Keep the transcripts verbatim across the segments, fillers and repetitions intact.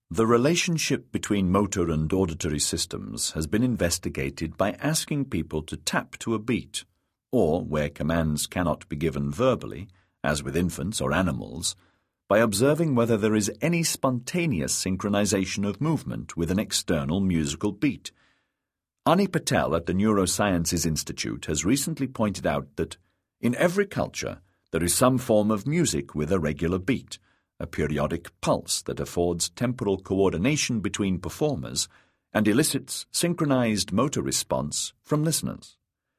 The relationship between motor and auditory systems has been investigated by asking people to tap to a beat, or, where commands cannot be given verbally, as with infants or animals, by observing whether there is any spontaneous synchronization of movement with an external musical beat. Ani Patel at the Neurosciences Institute has recently pointed out that in every culture there is some form of music with a regular beat, a periodic pulse that affords temporal coordination between performers and elicits synchronized motor response from listeners.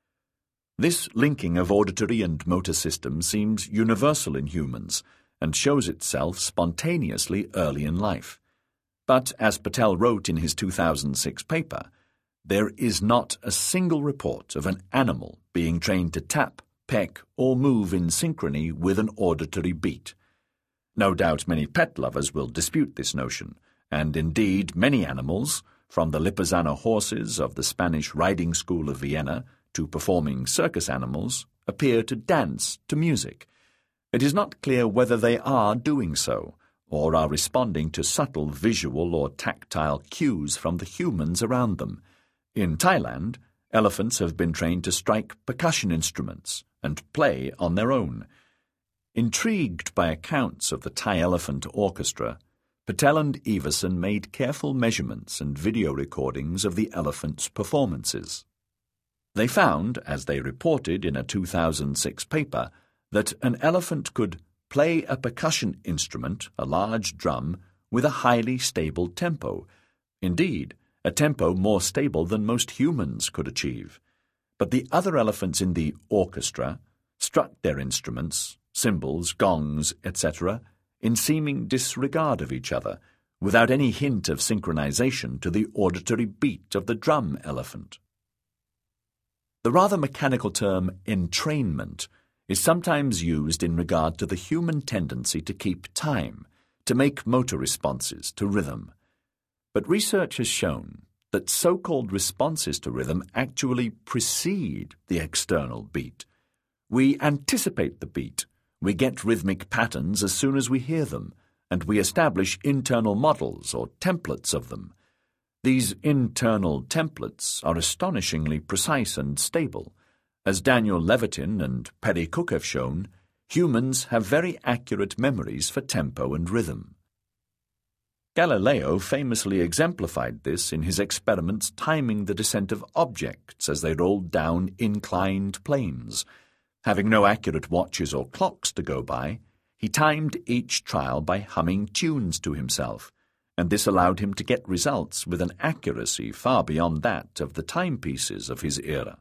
This linking of auditory and motor systems seems universal in humans and shows itself spontaneously early in life. But, as Patel wrote in his two thousand six paper, there is not a single report of an animal being trained to tap, peck, or move in synchrony with an auditory beat. No doubt many pet lovers will dispute this notion, and indeed many animals, from the Lipizzaner horses of the Spanish riding school of Vienna to performing circus animals, appear to dance to music. It is not clear whether they are doing so, or are responding to subtle visual or tactile cues from the humans around them. In Thailand, elephants have been trained to strike percussion instruments and play on their own. Intrigued by accounts of the Thai Elephant Orchestra, Patel and Everson made careful measurements and video recordings of the elephants' performances. They found, as they reported in a two thousand six paper, that an elephant could play a percussion instrument, a large drum, with a highly stable tempo. Indeed, a tempo more stable than most humans could achieve. But the other elephants in the orchestra struck their instruments, cymbals, gongs, et cetera, in seeming disregard of each other, without any hint of synchronization to the auditory beat of the drum elephant. The rather mechanical term entrainment is sometimes used in regard to the human tendency to keep time, to make motor responses to rhythm. But research has shown that so-called responses to rhythm actually precede the external beat. We anticipate the beat. We get rhythmic patterns as soon as we hear them, and we establish internal models or templates of them. These internal templates are astonishingly precise and stable. As Daniel Levitin and Perry Cook have shown, humans have very accurate memories for tempo and rhythm. Galileo famously exemplified this in his experiments timing the descent of objects as they rolled down inclined planes. Having no accurate watches or clocks to go by, he timed each trial by humming tunes to himself, and this allowed him to get results with an accuracy far beyond that of the timepieces of his era.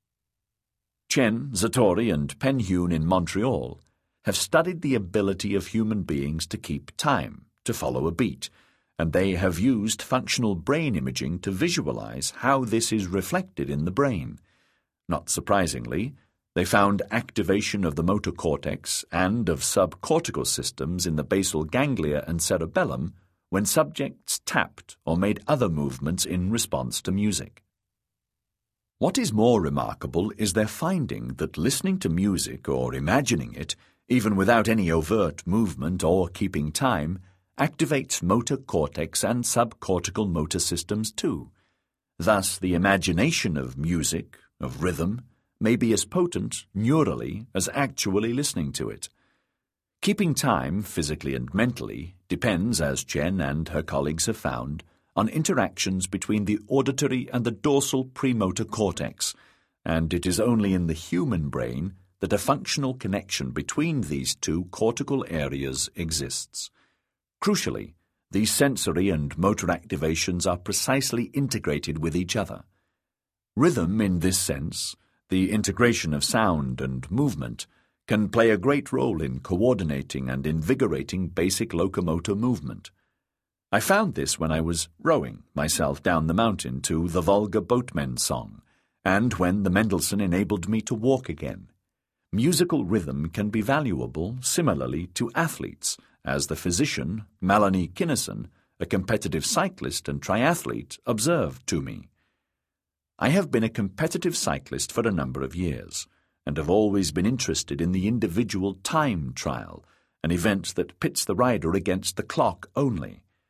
Chen, Zatori, and Penhune in Montreal have studied the ability of human beings to keep time, to follow a beat, and they have used functional brain imaging to visualize how this is reflected in the brain. Not surprisingly, they found activation of the motor cortex and of subcortical systems in the basal ganglia and cerebellum when subjects tapped or made other movements in response to music. What is more remarkable is their finding that listening to music or imagining it, even without any overt movement or keeping time, activates motor cortex and subcortical motor systems too. Thus, the imagination of music, of rhythm, may be as potent neurally as actually listening to it. Keeping time, physically and mentally, depends, as Chen and her colleagues have found, on interactions between the auditory and the dorsal premotor cortex, and it is only in the human brain that a functional connection between these two cortical areas exists. Crucially, these sensory and motor activations are precisely integrated with each other. Rhythm, in this sense, the integration of sound and movement, can play a great role in coordinating and invigorating basic locomotor movement. I found this when I was rowing myself down the mountain to the Volga Boatmen song, and when the Mendelssohn enabled me to walk again. Musical rhythm can be valuable similarly to athletes, as the physician, Melanie Kinnison, a competitive cyclist and triathlete, observed to me. I have been a competitive cyclist for a number of years, and have always been interested in the individual time trial, an event that pits the rider against the clock only.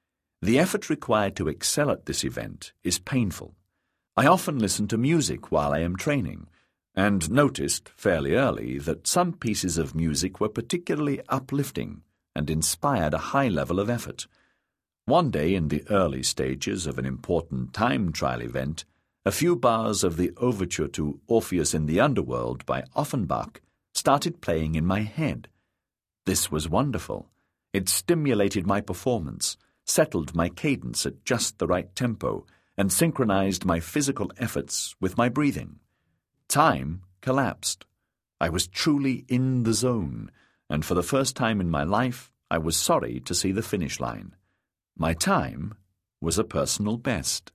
The effort required to excel at this event is painful. I often listen to music while I am training, and noticed fairly early that some pieces of music were particularly uplifting and inspired a high level of effort. One day in the early stages of an important time trial event, a few bars of the overture to Orpheus in the Underworld by Offenbach started playing in my head. This was wonderful. It stimulated my performance, settled my cadence at just the right tempo, and synchronized my physical efforts with my breathing. Time collapsed. I was truly in the zone, and for the first time in my life, I was sorry to see the finish line. My time was a personal best.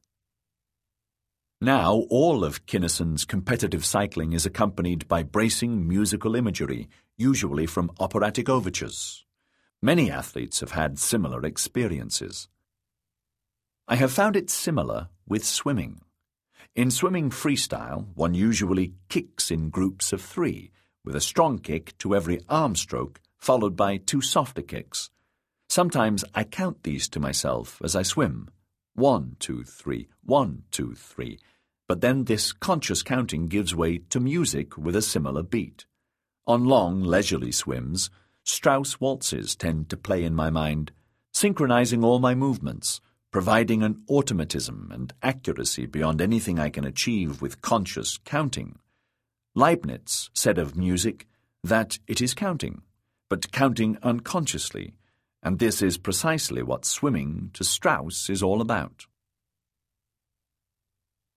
Now all of Kinnison's competitive cycling is accompanied by bracing musical imagery, usually from operatic overtures. Many athletes have had similar experiences. I have found it similar with swimming. In swimming freestyle, one usually kicks in groups of three, with a strong kick to every arm stroke, followed by two softer kicks. Sometimes I count these to myself as I swim. One, two, three, one, two, three. But then this conscious counting gives way to music with a similar beat. On long, leisurely swims, Strauss waltzes tend to play in my mind, synchronizing all my movements, providing an automatism and accuracy beyond anything I can achieve with conscious counting. Leibniz said of music that it is counting, but counting unconsciously, and this is precisely what swimming to Strauss is all about.